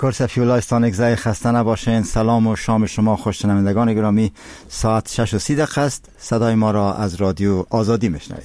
کرسفیولا استانگزای خسته نباشین. سلام و شام شما خوششنوندگان گرامی. ساعت 6:30 است. صدای ما را از رادیو آزادی میشنوید.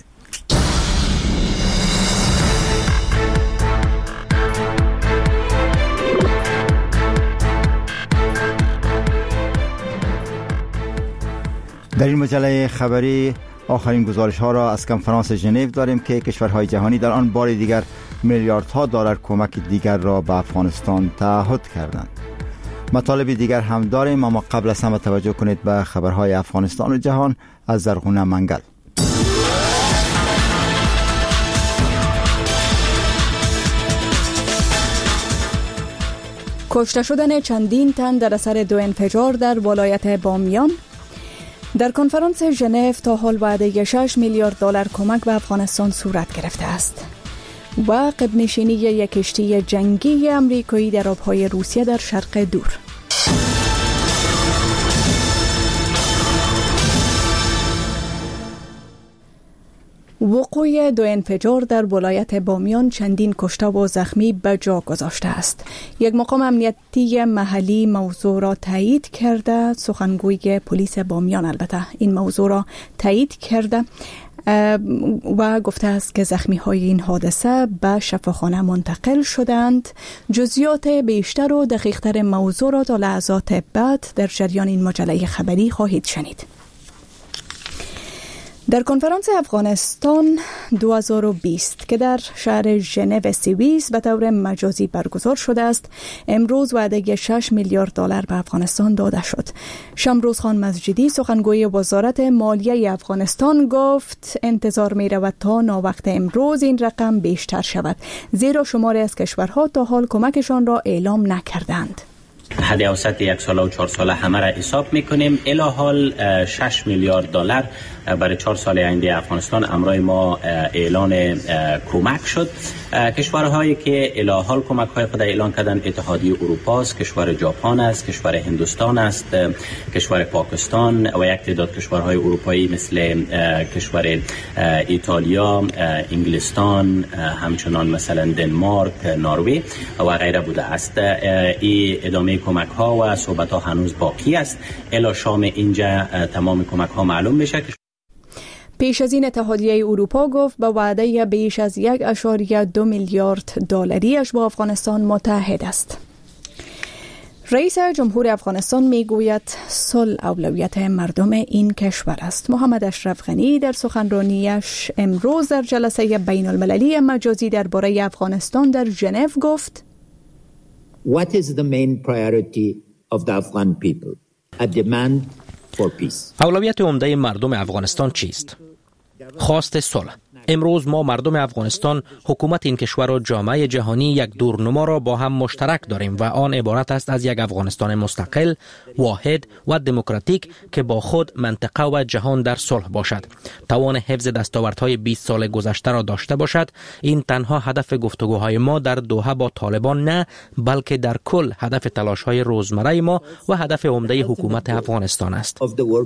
در این مجله خبری آخرین گزارش ها را از کنفرانس ژنو داریم که کشورهای جهانی در آن بار دیگر میلیاردها دلار کمک دیگر را به افغانستان تعهد کردند. مطالب دیگر هم داریم، اما قبل از همه توجه کنید به خبرهای افغانستان و جهان از زرغونه منگل. کشته شدن چندین تن در اثر دو انفجار در ولایت بامیان. در کنفرانس ژنو تا حال وعده 6 میلیارد دلار کمک به افغانستان صورت گرفته است و قبنشینی یک کشتی جنگی امریکایی در آبهای روسیه در شرق دور. وقوع دو انفجار در ولایت بامیان چندین کشته و زخمی به جا گذاشته است. یک مقام امنیتی محلی موضوع را تایید کرده. سخنگوی پلیس بامیان البته این موضوع را تایید کرده و گفته است که زخمی های این حادثه به شفاخانه منتقل شدند. جزئیات بیشتر و دقیق تر موضوع را تا لحظات بعد در جریان این مجله خبری خواهید شنید. در کنفرانس افغانستان 2020 که در شهر ژنو سوئیس به طور مجازی برگزار شده است، امروز وعده 6 میلیارد دلار به افغانستان داده شد. شمروز خان مسجدی سخنگوی وزارت مالیه افغانستان گفت انتظار می رود تا ناوقت امروز این رقم بیشتر شود، زیرا شماری از کشورها تا حال کمکشان را اعلام نکردند. حد اوسط یک ساله و 4 ساله همه را حساب میکنیم. الی حال 6 میلیارد دلار برای 4 سال آینده افغانستان امروز ما اعلان کمک شد. کشورهایی که الی حال کمک های خود اعلان کردن اتحادیه اروپا است، کشور ژاپن است، کشور هندوستان است، کشور پاکستان و یک تعداد کشورهای اروپایی مثل کشور ایتالیا، انگلستان، همچنان مثلا دنمارک، نروژ و غیره بوده است. این ادامه کمک ها و صحبت ها هنوز باقی است. الی شام اینجا تمام کمک ها معلوم میشه. پیش از این اتحادیه اروپا گفت به وعده بیش از 1.2 میلیارد دلاری با افغانستان متحد است. رئیس جمهور افغانستان میگوید صلح اولویت مردم این کشور است. محمد اشرف غنی در سخنرانیش امروز در جلسه بین المللی مجازی درباره افغانستان در ژنو گفت What is the main priority of the Afghan people? A demand for peace. اولویت عمده مردم افغانستان چیست؟ خواست صلح. امروز ما مردم افغانستان، حکومت این کشور و جامعه جهانی یک دورنما را با هم مشترک داریم و آن عبارت است از یک افغانستان مستقل، واحد و دموکراتیک که با خود منطقه و جهان در صلح باشد. توان حفظ دستاوردهای 20 سال گذشته را داشته باشد. این تنها هدف گفتگوهای ما در دوحه با طالبان نه، بلکه در کل هدف تلاش‌های روزمره ما و هدف عمده حکومت افغانستان است.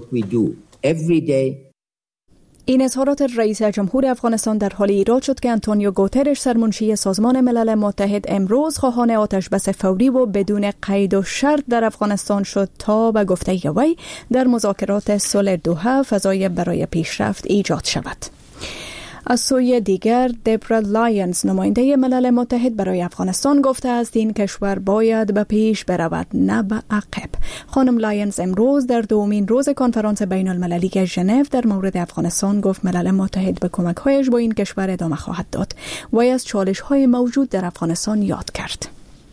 این اظهارات رئیس جمهور افغانستان در حال ایراد شد که آنتونیو گوترش سرمنشی سازمان ملل متحد امروز خواهان آتشبس فوری و بدون قید و شرط در افغانستان شد تا به گفته وی در مذاکرات صلح دوحه فضای برای پیشرفت ایجاد شود. از سوی دیگر دبرا لایونز نماینده ملل متحد برای افغانستان گفته است این کشور باید به پیش برود نه به عقب. خانم لایونز امروز در دومین روز کنفرانس بین المللی ژنو در مورد افغانستان گفت ملل متحد به کمک‌هایش با این کشور ادامه خواهد داد. وی از چالش‌های موجود در افغانستان یاد کرد.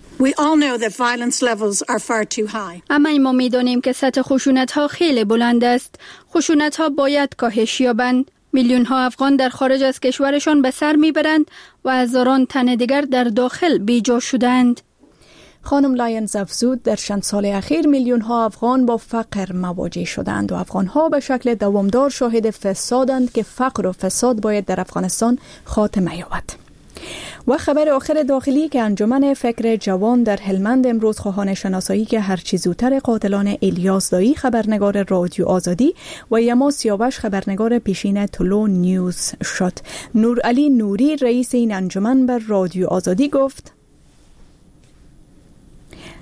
اما ما می‌دانیم که سطح خشونت‌ها خیلی بلند است. خشونت‌ها باید کاهش یابند. میلیون ها افغان در خارج از کشورشان به سر میبرند و هزاران تن دیگر در داخل بیجا شدند. خانم لایونز افزود در چند سال اخیر میلیون ها افغان با فقر مواجه شدند و افغان ها به شکل دوامدار شاهد فسادند که فقر و فساد باید در افغانستان خاتمه یابد. و خبر آخر داخلی که انجمن فکر جوان در هلمند امروز خواهان شناسایی که هرچی زودتر قاتلان الیاس دایی خبرنگار رادیو آزادی و یما سیاوش خبرنگار پیشین طلوع نیوز شد. نورعلی نوری رئیس این انجمن بر رادیو آزادی گفت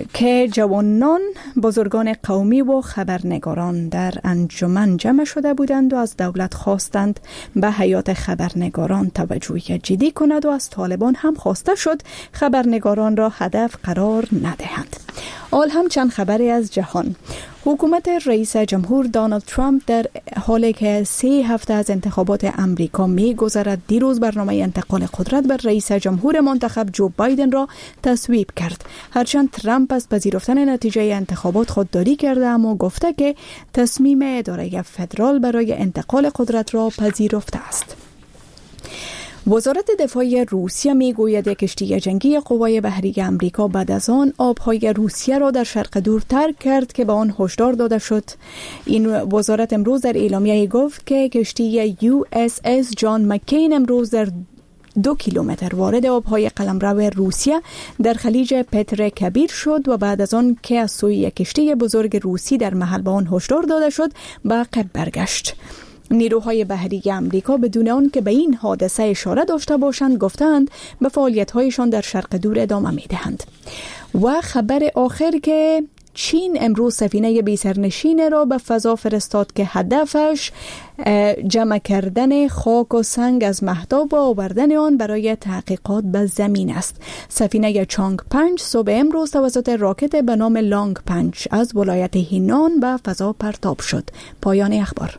که جوانان، بزرگان قومی و خبرنگاران در انجمن جمع شده بودند و از دولت خواستند به حیات خبرنگاران توجه جدی کند و از طالبان هم خواسته شد خبرنگاران را هدف قرار ندهند. حال هم چند خبری از جهان. حکومت رئیس جمهور دونالد ترامپ در حالی که 3 هفته از انتخابات امریکا می‌گذرد دیروز برنامه انتقال قدرت بر رئیس جمهور منتخب جو بایدن را تصویب کرد. هرچند ترامپ از پذیرفتن نتیجه انتخابات خودداری کرده اما گفته که تصمیم اداره فدرال برای انتقال قدرت را پذیرفته است. وزارت دفاع روسیه میگوید کشتی جنگی قوای بحری امریکا بعد از آن آبهای روسیه را در شرق دور ترک کرد که به آن هشدار داده شد. این وزارت امروز در اعلامیه گفت که کشتی USS جان مکین امروز در 2 کیلومتر وارد آبهای قلمرو روسیه در خلیج پتر کبیر شد و بعد از آن که از سوی کشتی بزرگ روسی در محل به آن هشدار داده شد به عقب برگشت. نیروهای بحری امریکا بدون آن که به این حادثه اشاره داشته باشند گفتند به فعالیت‌هایشان در شرق دور ادامه می‌دهند. و خبر آخر که چین امروز سفینه بی‌سرنشین را به فضا فرستاد که هدفش جمع کردن خاک و سنگ از مهتاب و آوردن آن برای تحقیقات به زمین است. سفینه چانگ 5 صبح امروز توسط راکت به نام لانگ 5 از ولایت هینان به فضا پرتاب شد. پایان اخبار.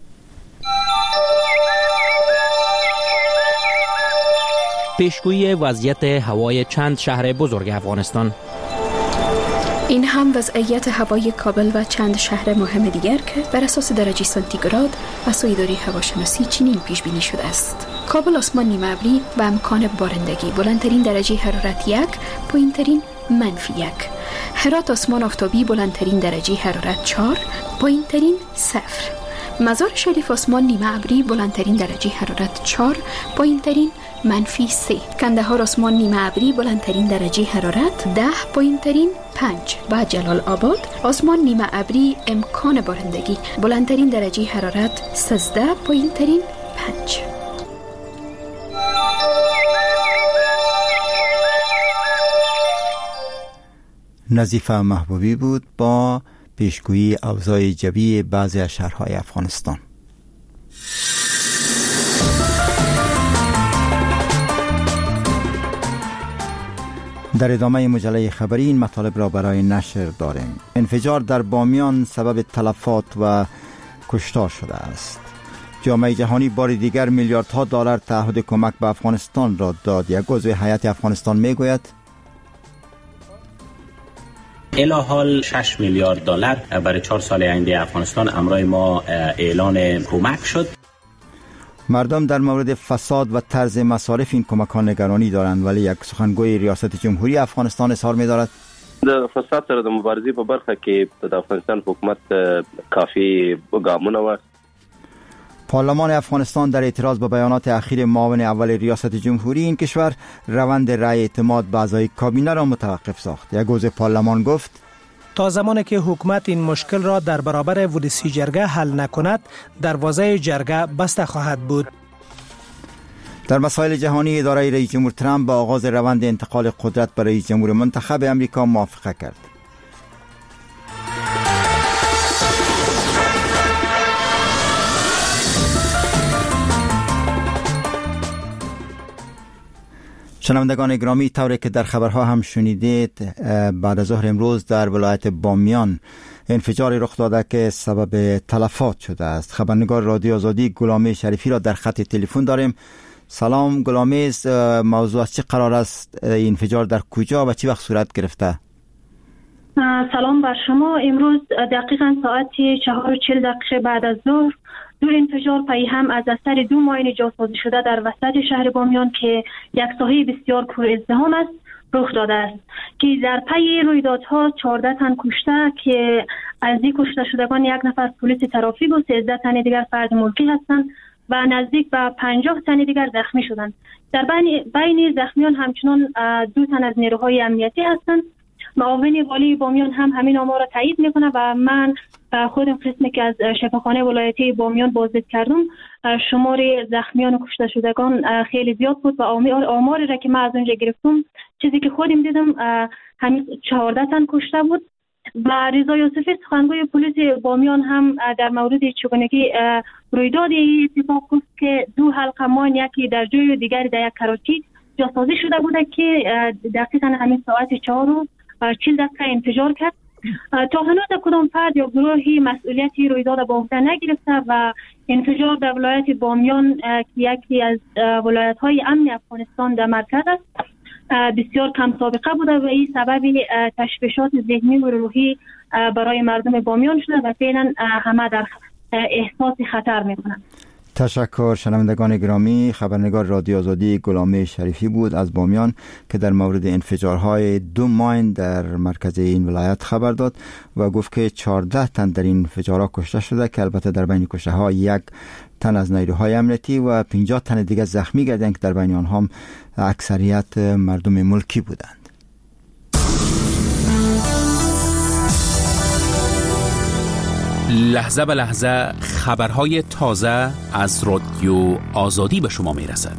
پیشگویی وضعیت هوای چند شهر بزرگ افغانستان. این هم وضعیت هوای کابل و چند شهر مهم دیگر که بر اساس درجه سانتیگراد از اداره هواشناسی چنین پیش بینی شده است. کابل آسمان نیمه ابری و امکان بارندگی، بلندترین درجه حرارت 1، پایینترین -1. هرات آسمان آفتابی، بلندترین درجه حرارت 4، پایینترین 0. مزار شریف آسمان نیمه ابری، بلندترین درجه حرارت 4، پایینترین -3. کندهار آسمان نیمه ابری، بلندترین درجه حرارت 10، پایینترین 5. و جلال آباد آسمان نیمه ابری، امکان بارندگی، بلندترین درجه حرارت 13، پایینترین 5. نظیفه محبوبی بود با پیشگویی اوضاع جوی بعضی از شهرهای افغانستان. در ادامه مجله خبری این مطالب را برای نشر داریم. انفجار در بامیان سبب تلفات و کشتار شده است. جامعه جهانی بار دیگر میلیاردها دلار تعهد کمک به افغانستان را داد. یک عضو هیئت افغانستان میگوید الی حال 6 میلیارد دلار برای 4 سال آینده افغانستان امرای ما اعلان کمک شد. مردم در مورد فساد و طرز مصارف این کمک‌ها نگرانی دارند، ولی یک سخنگوی ریاست جمهوری افغانستان اظهار می‌دارد د فساد سره د مبارزې په برخه کې د افغانستان حکومت کافی ګامونه واخیستل. پارلمان افغانستان در اعتراض به بیانات اخیر معاون اول ریاست جمهوری این کشور روند رأی اعتماد به اعضای کابینه را متوقف ساخت. یک عضو پارلمان گفت تا زمانی که حکومت این مشکل را در برابر ودیسی جرگه حل نکند، دروازه جرگه بسته خواهد بود. در مسائل جهانی اداره رئیس جمهور ترامپ با آغاز روند انتقال قدرت به رئیس جمهور منتخب امریکا موافقه کرد. شنوندگان گرامی، طوری که در خبرها هم شنیدید، بعد از ظهر امروز در ولایت بامیان انفجاری رخ داده که سبب تلفات شده است. خبرنگار رادیو آزادی غلامی شریفی را در خط تلفن داریم. سلام غلامی، موضوع از چه قرار است؟ این انفجار در کجا و چه وقت صورت گرفته؟ سلام بر شما. امروز دقیقاً ساعت 4:40 بعد از ظهر دو انفجار پی هم از اثر 2 ماین جاسازی شده در وسط شهر بامیان که یک ساحه بسیار پر ازدحام است رخ داده است که در پی رویدادها 14 تن کشته که از این کشته شدگان 1 نفر پلیس ترافیک و 13 تن دیگر فرد ملکی هستند و نزدیک به 50 تن دیگر زخمی شدند. در بین زخمیان همچنان 2 تن از نیروهای امنیتی هستند. معاون والی بامیان هم همین آمار را تایید میکنه و من خودم قسمی که از شفاخانه ولایتی بامیان بازدید کردم، شمار زخمیان و کشته شدگان خیلی زیاد بود و آماری را که من از اونجا گرفتم، چیزی که خودم دیدم همین 14 تن کشته بود. و رضا یوسفی سخنگوی پلیس بامیان هم در مورد چگونگی رویداد اتفاق گفت که 2 حلقه ماین، یکی در جای و دیگری در یک کراچی جاسازی شده بوده که دقیقاً همین ساعت 4:40 انفجار کرد. تا هنوز کدام فرد یا گروهی مسئولیتی رویداد به عهده نگرفته و انفجار در ولایت بامیان که یکی از ولایت‌های امن افغانستان در مرکز است بسیار کم سابقه بوده و این سبب تشویشات ذهنی و روحی برای مردم بامیان شده و فعلا همه در احساس خطر میکنند. تشکر. شنوندگان گرامی، خبرنگار رادیو آزادی غلامه شریفی بود از بامیان که در مورد انفجارهای 2 ماین در مرکز این ولایت خبر داد و گفت که 14 تن در این انفجارها کشته شده که البته در بین کشته ها 1 تن از نیروهای امنیتی و 50 تن دیگر زخمی گردند که در بین آنها اکثریت مردم ملکی بودند. لحظه به لحظه خبرهای تازه از رادیو آزادی به شما میرسد.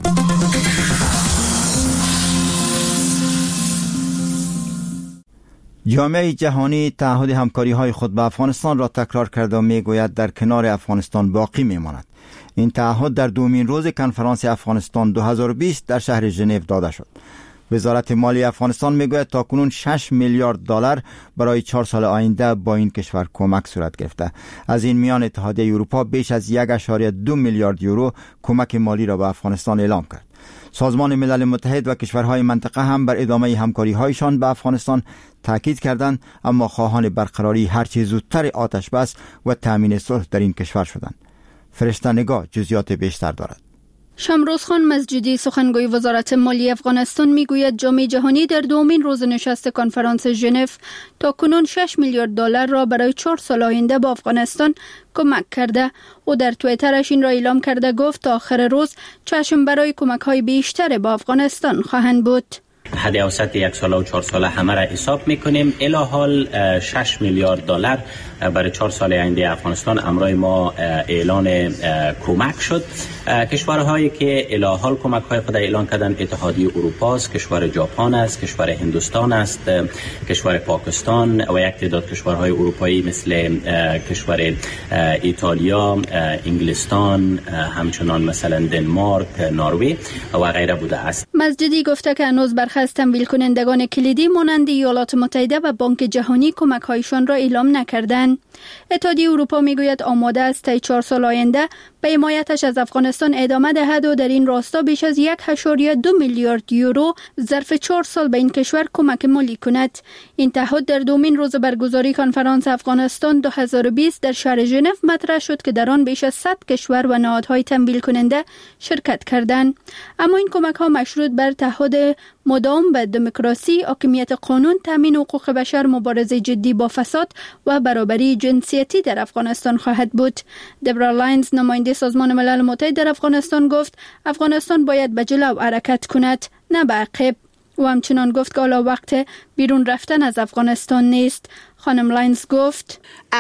جامعه جهانی تعهد همکاری‌های خود به افغانستان را تکرار کرده و میگوید در کنار افغانستان باقی میماند. این تعهد در دومین روز کنفرانس افغانستان 2020 در شهر ژنو داده شد. وزارت مالی افغانستان میگوید تاکنون 6 میلیارد دلار برای 4 سال آینده با این کشور کمک صورت گرفته. از این میان اتحادیه اروپا بیش از 1.2 میلیارد یورو کمک مالی را به افغانستان اعلام کرد. سازمان ملل متحد و کشورهای منطقه هم بر ادامه همکاری‌هایشان با افغانستان تاکید کردند، اما خواهان برقراری هرچه زودتر آتش بس و تامین صلح در این کشور شدند. فرشته نگاه جزئیات بیشتر دارد. شمروز خان مسجدی سخنگوی وزارت مالی افغانستان میگوید جامعه جهانی در دومین روز نشست کنفرانس ژنو تاکنون 6 میلیارد دلار را برای 4 سال آینده با افغانستان کمک کرده. او در توییترش این را اعلام کرده گفت تا آخر روز چشم برای کمک‌های بیشتر با افغانستان خواهند بود. حد اوسط 1 ساله و 4 ساله همه را حساب میکنیم. الی حال 6 میلیارد دلار برای 4 سال آینده افغانستان امروز ما اعلان کمک شد. کشورهایی که الی حال کمک های خود اعلان کردن اتحادیه اروپا است، کشور ژاپن است، کشور هندوستان است، کشور پاکستان و یک تعداد کشورهای اروپایی مثل کشور ایتالیا، انگلستان، همچنان مثلا دنمارک، نروژ و غیره بوده است. مسجدی گفته که هنوز برخی از تمویل کنندگان کلیدی مانند ایالات متحده و بانک جهانی کمک هایشان را اعلام نکردند. اتحادیه اروپا میگوید آماده است تا 4 سال آینده به حمایتش از افغانستان ادامه دهد و در این راستا بیش از 1.2 میلیارد یورو ظرف 4 سال به این کشور کمک مالی کند. این تعهد در دومین روز برگزاری کنفرانس افغانستان 2020 در شهر ژنو مطرح شد که در آن بیش از 100 کشور و نهادهای تمویل کننده شرکت کردند. اما این کمک ها مشروط بر تعهد مدام به دموکراسی، حاکمیت قانون، تامین حقوق بشر، مبارزه جدی با فساد و برابری جنسیتی در افغانستان خواهد بود. دبرا لاینز نماینده سازمان ملل متحد در افغانستان گفت افغانستان باید به جلو حرکت کند، نه به عقب. و همچنان گفت که حالا وقت بیرون رفتن از افغانستان نیست. خانم لاینز گفت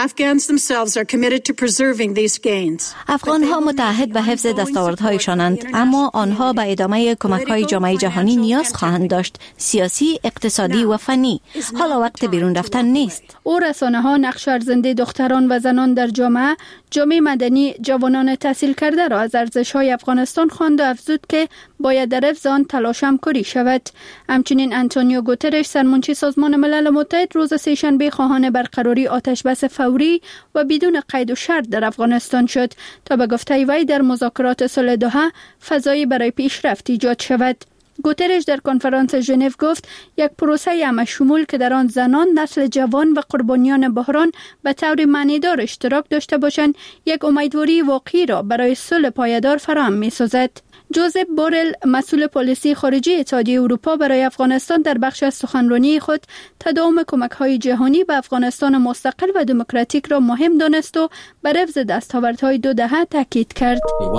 افغان‌ها متعهد به حفظ دستاوردهایشانند، اما آنها به ادامه کمک‌های جامعه جهانی نیاز خواهند داشت، سیاسی، اقتصادی و فنی. حالا وقت بیرون رفتن نیست. او رسانه‌ها، نقش ارزنده دختران و زنان در جامعه مدنی، جوانان تحصیل کرده را از ارزش‌های افغانستان خواند و افزود که باید در حفظ آن تلاش همکاری شود. همچنین آنتونیو گوترش سرمنشی سازمان ملل متحد روز سه‌شنبه خواهان برقراری آتش بس فوری و بدون قید و شرط در افغانستان شد تا به گفته وی در مذاکرات صلح دوحه فضایی برای پیشرفت ایجاد شود. گوترش در کنفرانس ژنو گفت یک پروسه همه‌شمول که در آن زنان، نسل جوان و قربانیان بحران به طور معنیدار اشتراک داشته باشند، یک امیدواری واقعی را برای صلح پایدار فراهم می‌سازد. جوزف بورل، مسئول پالیسی خارجی اتحادیه اروپا برای افغانستان، در بخش از سخنرانی خود تداوم کمک‌های جهانی به افغانستان مستقل و دموکراتیک را مهم دانست و بر حفظ دستاوردهای 2 دهه تاکید کرد.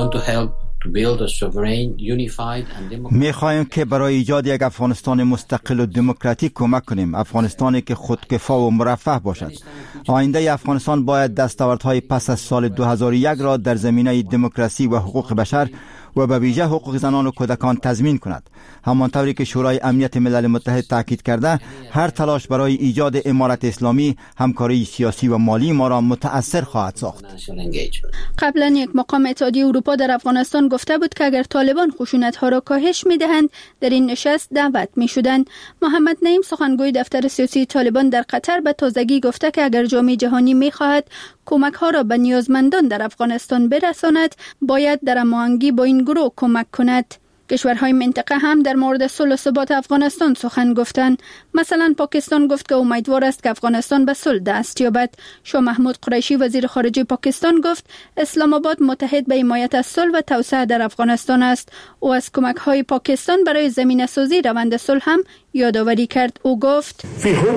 می‌خواهیم که برای ایجاد یک افغانستان مستقل و دموکراتیک کمک کنیم، افغانستانی که خودکفا و مرفه باشد. آینده افغانستان باید دستاوردهای پس از سال 2001 را در زمینه دموکراسی و حقوق بشر و به ویژه حقوق زنان و کودکان تضمین کند. همانطوری که شورای امنیت ملل متحد تاکید کرده، هر تلاش برای ایجاد امارت اسلامی همکاری سیاسی و مالی ما را متأثر خواهد ساخت. قبلا یک مقام اتحادیه اروپا در افغانستان گفته بود که اگر طالبان خشونت‌ها را کاهش می‌دهند در این نشست دعوت می‌شدند. محمد نعیم سخنگوی دفتر سیاسی طالبان در قطر به تازگی گفته که اگر جامعه جهانی می‌خواهد کمک‌ها را به نیازمندان در افغانستان برساند، باید در هماهنگی با این گروه کمک کند. کشورهای منطقه هم در مورد صلح و ثبات افغانستان سخن گفتند. مثلا پاکستان گفت که امیدوار است که افغانستان به صلح دست یابد. شاه محمود قریشی وزیر خارجه پاکستان گفت اسلام آباد متحد به حمایت از صلح و توسعه در افغانستان است. او از کمک‌های پاکستان برای زمینه‌سازی روند صلح هم یادآوری کرد. او گفت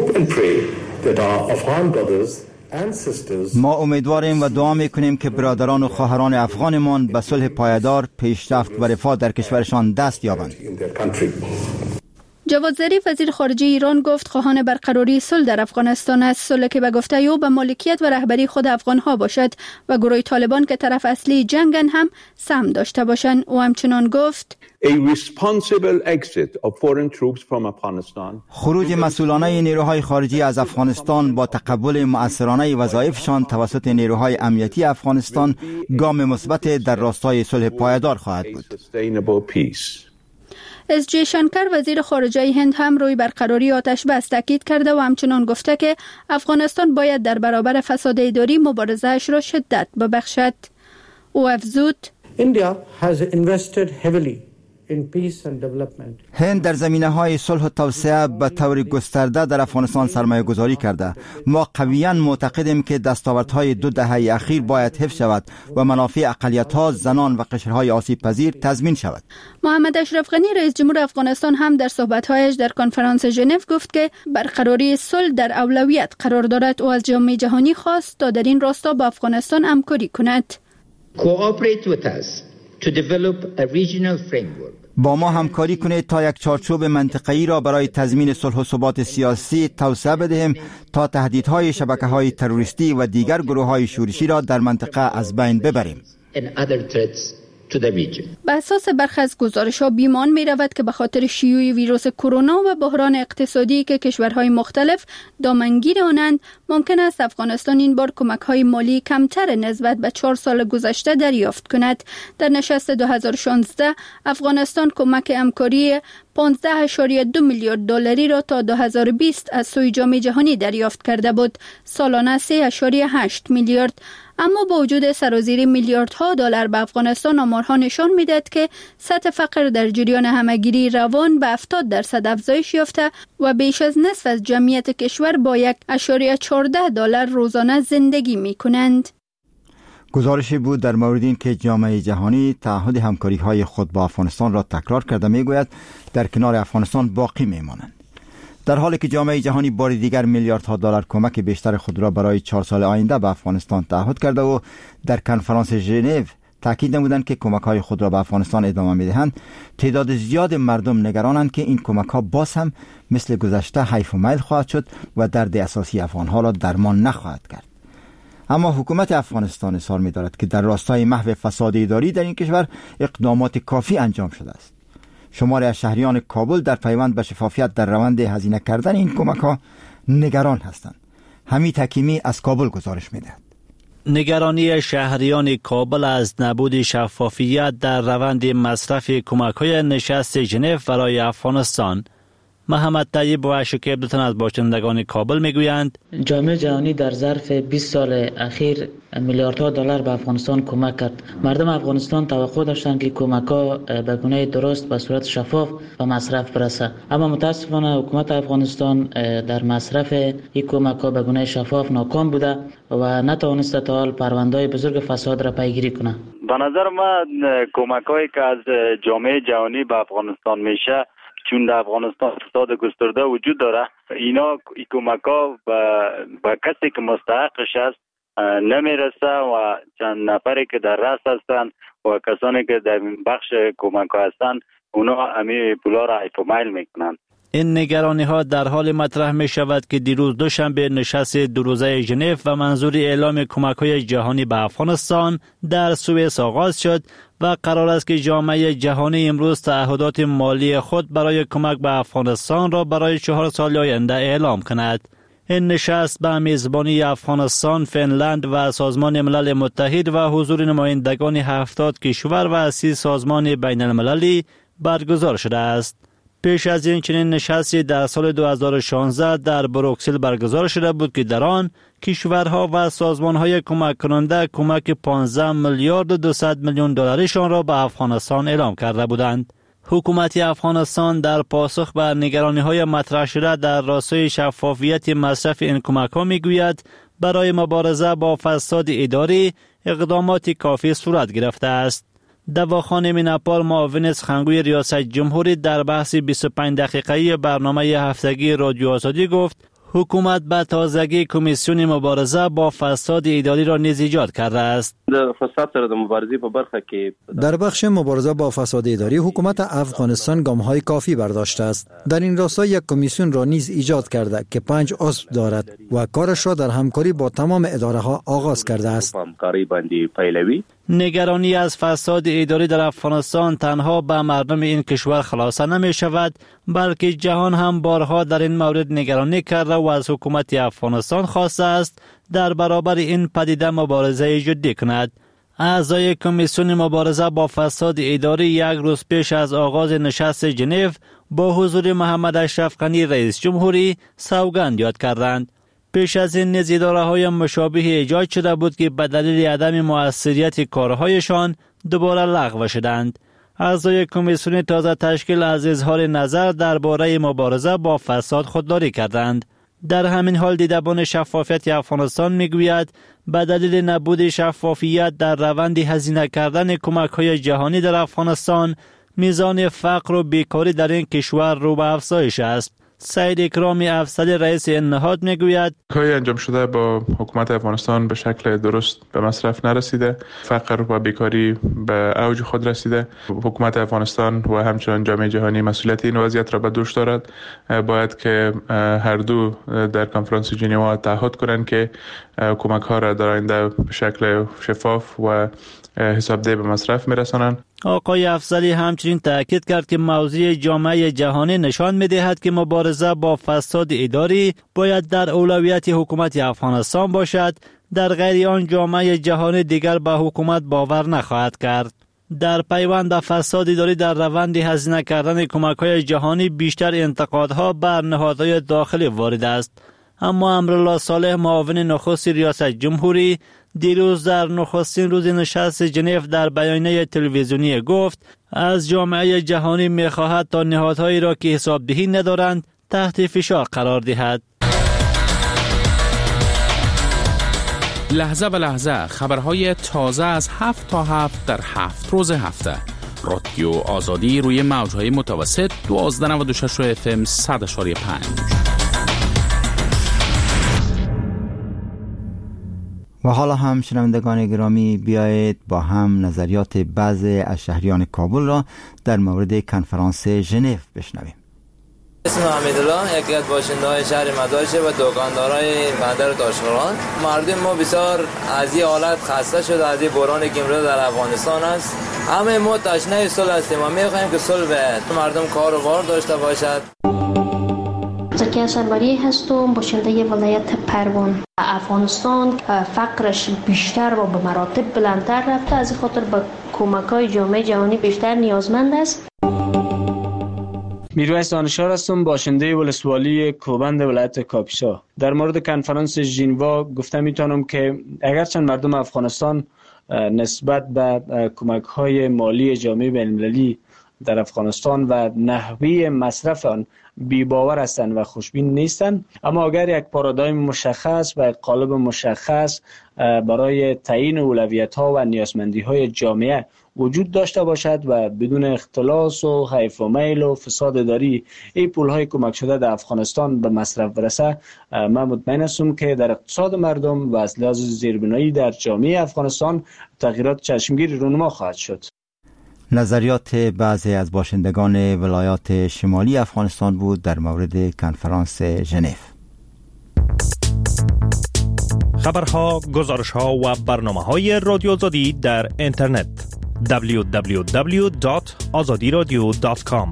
ما امیدواریم و دعا میکنیم که برادران و خواهران افغانمان به صلح پایدار، پیشرفت و رفاه در کشورشان دست یابند. جواد ظریف وزیر خارجه ایران گفت خواهان برقراری صلح در افغانستان است، صلح که به گفته او به مالکیت و رهبری خود افغانها باشد و گروه طالبان که طرف اصلی جنگن هم سهم داشته باشند. او همچنان گفت خروج مسئولانه نیروهای خارجی از افغانستان با تقبل مؤثرانه وظایفشان توسط نیروهای امنیتی افغانستان گام مثبت در راستای صلح پایدار خواهد بود. اس جی شنکر وزیر خارجه هند هم روی برقراری آتش بس تاکید کرده و همچنان گفته که افغانستان باید در برابر فساد اداری مبارزه‌اش را شدت ببخشد. او افزود هند در زمینه‌های صلح و توسعه به طور گسترده در افغانستان سرمایه گذاری کرده. ما قویاً معتقدیم که دستاوردهای 2 دهه اخیر باید حفظ شود و منافع اقلیت‌ها، زنان و قشرهای آسیب پذیر تضمین شود. محمد اشرف غنی رئیس جمهور افغانستان هم در صحبت‌هایش در کنفرانس ژنو گفت که برقراری صلح در اولویت قرار دارد. او از جامعه جهانی خواست تا در این راستا با افغانستان همکاری کند. با ما همکاری کنید تا یک چارچوب منطقه‌ای را برای تضمین صلح و ثبات سیاسی توسعه بدهیم تا تهدیدهای شبکه‌های تروریستی و دیگر گروه‌های شورشی را در منطقه از بین ببریم. به اساس برخی از گزارش‌ها بیمان می‌رود که به خاطر شیوع ویروس کرونا و بحران اقتصادی که کشورهای مختلف دامنگیر آنند، ممکن است افغانستان این بار کمک‌های مالی کمتر نسبت به 4 سال گذشته دریافت کند. در نشست 2016 افغانستان کمک همکاری 15.2 میلیارد دلاری را تا 2020 از سوی جامعه جهانی دریافت کرده بود، سالانه 3.8 میلیارد. اما با وجود سرازیری میلیاردها دلار به افغانستان، آمارها نشان می‌دهد که سطح فقر در جریان همه‌گیری روان به 70% افزایش یافته و بیش از نصف از جمعیت کشور با 1.14 دلار روزانه زندگی می‌کنند. گزارشی بود در مورد این که جامعه جهانی تعهد همکاری‌های خود با افغانستان را تکرار کرده، میگوید در کنار افغانستان باقی میمانند. در حالی که جامعه جهانی بار دیگر میلیاردها دلار کمک بیشتر خود را برای 4 سال آینده به افغانستان تعهد کرده و در کنفرانس ژنو تاکید نمودند که کمک‌های خود را به افغانستان ادامه می‌دهند، تعداد زیاد مردم نگرانند که این کمک‌ها باز هم مثل گذشته حیف و میل خواهد شد و درد اساسی افغان‌ها را درمان نخواهد کرد. اما حکومت افغانستان اصرار می‌دارد که در راستای محو فساد اداری در این کشور اقدامات کافی انجام شده است. شماری از شهریان کابل در پیوند به شفافیت در روند هزینه کردن این کمک‌ها نگران هستند. حمید حکیمی از کابل گزارش می‌دهد. نگرانی شهریان کابل از نبود شفافیت در روند مصرف کمک‌های نشست ژنو برای افغانستان. محمد طیب و شکیب دو تن از باشندگان کابل میگویند جامعه جهانی در ظرف 20 سال اخیر میلیاردها دلار به افغانستان کمک کرد. مردم افغانستان توقع داشتند که کمک‌ها به گونه درست به صورت شفاف به مصرف برسه، اما متاسفانه حکومت افغانستان در مصرف این کمک‌ها به گونه شفاف ناکام بوده و نتوانسته تا حال پرونده‌های بزرگ فساد را پیگیری کنه. به نظر من کمک‌هایی که از جامعه جهانی به افغانستان میشه، چون در افغانستان فساد گسترده وجود داره، اینا کمک‌ها به کسی که مستحقش است نمیرسه و چند نفری که در رأس هستند و کسانی که در بخش کمک‌ها هستند اونا همین پولا را حیف و میل میکنند. این نگرانی ها در حال مطرح می شود که دیروز دوشنبه نشست دو روزه ژنو و منظور اعلام کمک های جهانی به افغانستان در سوئیس آغاز شد و قرار است که جامعه جهانی امروز تعهدات مالی خود برای کمک به افغانستان را برای 4 سال آینده اعلام کند. این نشست به میزبانی افغانستان، فنلند و سازمان ملل متحد و حضور نمایندگان 70 کشور و 30 سازمان بین المللی برگزار شده است. پیش از این چنین نشستی در سال 2016 در بروکسل برگزار شده بود که در آن کشورها و سازمانهای کمک کننده کمک 15 میلیارد و 200 میلیون دلارشان را به افغانستان اعلام کرده بودند. حکومت افغانستان در پاسخ به نگرانی‌های مطرح شده در راستای شفافیت مصرف این کمک‌ها می‌گوید برای مبارزه با فساد اداری اقدامات کافی صورت گرفته است. دواخانه میناپال معاون سخنگوی ریاست جمهوری در بحث 25 دقیقه‌ای برنامه هفتگی رادیو آزادی گفت حکومت به تازگی کمیسیون مبارزه با فساد اداری را نیز ایجاد کرده است. در بخش مبارزه با فساد اداری حکومت افغانستان گام‌های کافی برداشته است. در این راستا یک کمیسیون را نیز ایجاد کرده که 5 عضو دارد و کارش را در همکاری با تمام اداره‌ها آغاز کرده است. نگرانی از فساد اداری در افغانستان تنها به مردم این کشور خلاصه نمی شود بلکه جهان هم بارها در این مورد نگرانی کرده و از حکومت افغانستان خواسته است در برابر این پدیده مبارزه جدی کند. اعضای کمیسیون مبارزه با فساد اداری یک روز پیش از آغاز نشست ژنو با حضور محمد اشرف غنی رئیس جمهوری سوگند یاد کردند. پیش از این نیز اداره‌های مشابه ایجاد شده بود که به دلیل عدم مؤثریت کارهایشان دوباره لغو شدند. اعضای کمیسیون تازه تشکیل از اظهار نظر درباره مبارزه با فساد خودداری کردند. در همین حال دیدبان شفافیت افغانستان میگوید به دلیل نبود شفافیت در روند هزینه کردن کمک‌های جهانی در افغانستان میزان فقر و بیکاری در این کشور رو به افزایش است. سید اکرامی افضلی رئیس این نهاد میگوید کاری انجام شده با حکومت افغانستان به شکل درست به مصرف نرسیده، فقر و بیکاری به اوج خود رسیده. حکومت افغانستان و همچنین جامعه جهانی مسئولیت این وضعیت را به دوش دارد. باید که هر دو در کنفرانس ژنو تعهد کنند که کمک ها را در آینده به شکل شفاف و حسابدهی به مصرف میرسانند. آقای افضلی همچنین تاکید کرد که موضوع جامعه جهانی نشان می‌دهد که مبارزه با فساد اداری باید در اولویت حکومت افغانستان باشد، در غیر آن جامعه جهانی دیگر به حکومت باور نخواهد کرد. در پیوند به فساد اداری در روند هزینه کردن کمک‌های جهانی بیشتر انتقادها بر نهادهای داخلی وارد است. اما امرالله صالح معاون نخست ریاست جمهوری دیروز در نخستین روز نشست ژنو در بیانیه تلویزیونی گفت از جامعه جهانی می‌خواهد تا نهادهایی را که حسابدهی ندارند تحت فشار قرار دهد. لحظه به لحظه خبرهای تازه از 7 تا 7 در 7 روز هفته. رادیو آزادی روی موج‌های متوسط 1296 FM 100.5. و حالا هم شنوندگان گرامی بیایید با هم نظریات بعضی از شهریان کابل را در مورد کنفرانس ژنو بشنویم. اسم حمیدالله یکی از باشنده‌های شهر مدائشه و دکاندارای بندر تاشقران. مردم ما بسیار از این حالت خسته شده از این بحرانی که امروز در افغانستان است. همه ما تشنه صلح هستیم و می‌خوایم که صلح به مردم کار و بار داشته باشد. زکیه سربری هستم، باشنده ولایت پروان. افغانستان فقرش بیشتر و به مراتب بلندتر رفته، از این خاطر به کمک‌های جامعه جهانی بیشتر نیازمند است. میرویس دانشار هستم، باشنده ولسوالی کوبند ولایت کاپیسا. در مورد کنفرانس ژنو گفته میتونم که اگرچند مردم افغانستان نسبت به کمک‌های مالی جامعه بین‌المللی در افغانستان و نحوه مصرف آن بی باور هستند و خوشبین نیستند، اما اگر یک پارادایم مشخص و قالب مشخص برای تعیین اولویت‌ها و نیازمندی‌های جامعه وجود داشته باشد و بدون اختلاس و حیف و میل و فساد اداری این پول‌های کمک شده در افغانستان به مصرف برسه، من مطمئن هستم که در اقتصاد مردم و از لحاظ زیربنایی در جامعه افغانستان تغییرات چشمگیری رونما خواهد شد. نظریات بعضی از باشندگان ولایات شمالی افغانستان بود در مورد کنفرانس ژنو. خبرها، گزارشها و برنامه‌های رادیو آزادی در اینترنت www.azadiradio.com.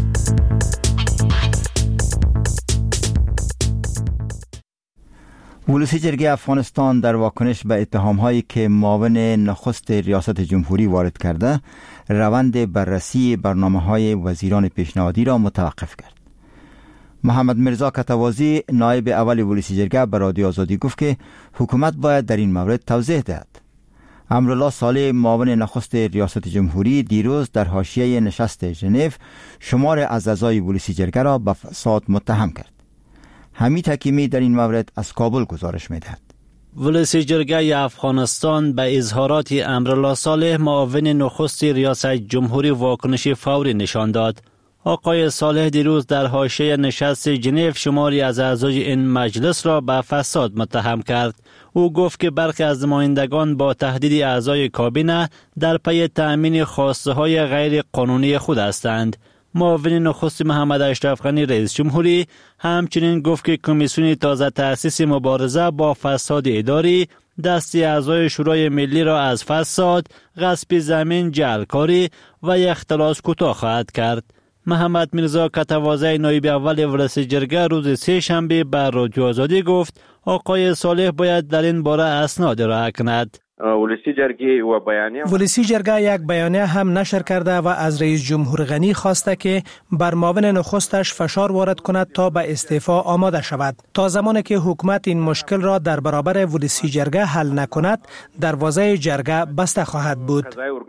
ولسی جرگه افغانستان در واکنش به اتهام‌هایی که معاون نخست ریاست جمهوری وارد کرده، روند بررسی برنامه‌های وزیران پیشنهادی را متوقف کرد. محمد مرزا کتوازی نایب اول ولسی جرگه به رادیو آزادی گفت که حکومت باید در این مورد توضیح دهد. امرالله صالح معاون نخست ریاست جمهوری دیروز در حاشیه نشست ژنو شمار از اعضای ولسی جرگه را به فساد متهم کرد. حمید حکیمی در این مورد از کابل گزارش می‌دهد. ولسی جرگه افغانستان به اظهارات امرالله صالح معاون نخست ریاست جمهوری واکنش فوری نشان داد. آقای صالح دیروز در حاشیه نشست ژنو شماری از اعضای این مجلس را به فساد متهم کرد. او گفت که برخی از نمایندگان با تهدید اعضای کابینه در پی تأمین خواسته های غیر قانونی خود هستند. معاون نخست محمد اشرف غنی رئیس جمهوری همچنین گفت که کمیسیون تازه تأسیس مبارزه با فساد اداری دستی اعضای شورای ملی را از فساد، غصب زمین، جعلکاری و اختلاس کوتاه خواهد کرد. محمد مرزا کتوازی نایب اول ولسی جرگه روز سه شنبه به رادیو آزادی گفت آقای صالح باید در این باره اسناد ارائه کند. ولسی جرگه یک بیانیه هم نشر کرده و از رئیس جمهور غنی خواسته که بر معاون نخستش فشار وارد کند تا به استعفا آماده شود. تا زمانی که حکومت این مشکل را در برابر ولسی جرگه حل نکند، دروازه جرگه بسته خواهد بود.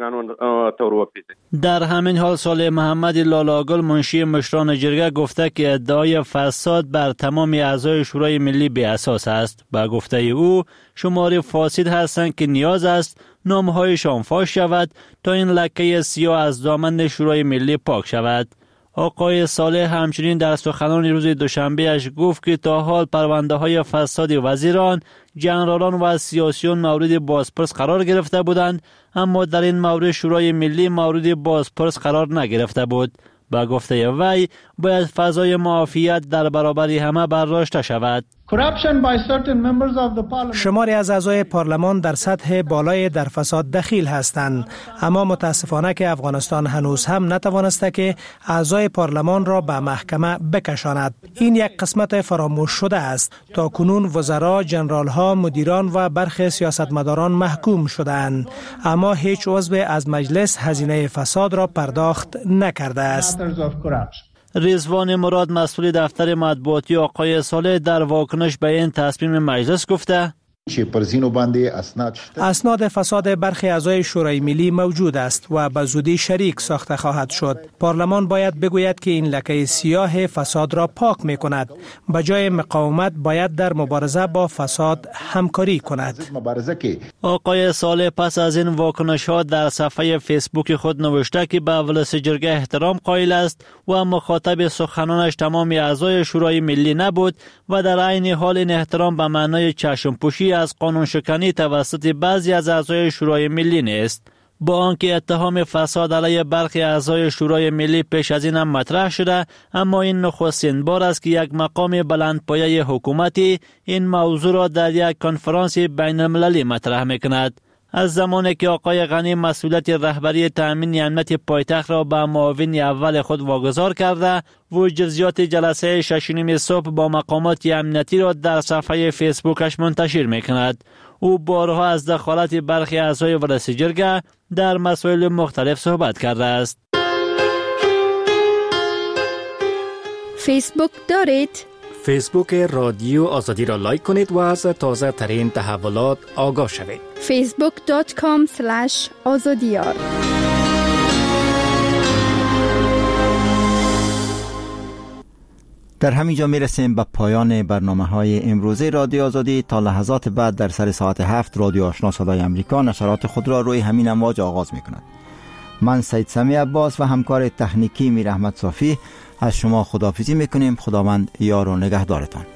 در همین حال صالح محمد لالاگل منشی مشران جرگه گفته که ادعای فساد بر تمام اعضای شورای ملی بی اساس است. با گفته او شمار فاسد هستند که نیاز است نامهایشان فاش شود تا این لکه سیاه از دامن شورای ملی پاک شود. آقای صالح همچنین در سخنان روز دوشنبه اش گفت که تا حال پرونده های فساد وزیران، جنرالان و سیاسیون مورد بازپرس قرار گرفته بودند، اما در این مورد شورای ملی مورد بازپرس قرار نگرفته بود. با گفته وی باید فضای معافیت در برابر همه برداشته شود. شماری از اعضای پارلمان در سطح بالای در فساد دخیل هستند، اما متاسفانه که افغانستان هنوز هم نتوانسته که اعضای پارلمان را به محکمه بکشاند. این یک قسمت فراموش شده است. تا کنون وزرا، جنرال‌ها، مدیران و برخی سیاستمداران محکوم شدند، اما هیچ عضو از مجلس هزینه فساد را پرداخت نکرده است. رضوان مراد مسئول دفتر مطبوعاتی آقای صالح در واکنش به این تصمیم مجلس گفته اسناد فساد برخی اعضای شورای ملی موجود است و به زودی شریک ساخته خواهد شد. پارلمان باید بگوید که این لکه سیاه فساد را پاک می کند. به جای مقاومت باید در مبارزه با فساد همکاری کند. آقای صالح پس از این واکنش ها در صفحه فیسبوک خود نوشته که به ولسی جرگه احترام قائل است و مخاطب سخنانش تمام اعضای شورای ملی نبود و در عین حال این احترام به معنای چشم پوشی از قانون شکنی توسط بعضی از اعضای شورای ملی نیست. با آنکه اتهام فساد علیه برخی اعضای شورای ملی پیش از این هم مطرح شده، اما این نخستین بار است که یک مقام بلندپایه حکومتی این موضوع را در یک کنفرانس بین المللی مطرح میکند. از زمانی که آقای غنی مسئولیت رهبری تأمین امنیت پایتخت را به معاون اول خود واگذار کرده و جزئیات جلسه 6:30 صبح با مقامات امنیتی را در صفحه فیسبوکش منتشر میکند. او بارها از دخالت برخی اعضای ولسی جرگه در مسائل مختلف صحبت کرده است. فیسبوک دارید؟ فیسبوک رادیو آزادی را لایک کنید و از تازه ترین تحولات آگاه شوید. facebook.com/azadiyar. در همینجا میرسیم به پایان برنامه‌های امروزه رادیو آزادی. تا لحظات بعد در سر ساعت 7 رادیو آشنا صدای امریکا نشرات خود را روی همین امواج آغاز می‌کند. من سید سمی عباس و همکار تکنیکی میر احمد صافی از شما خداحافظی می‌کنیم. خداوند یار و نگهدارتان.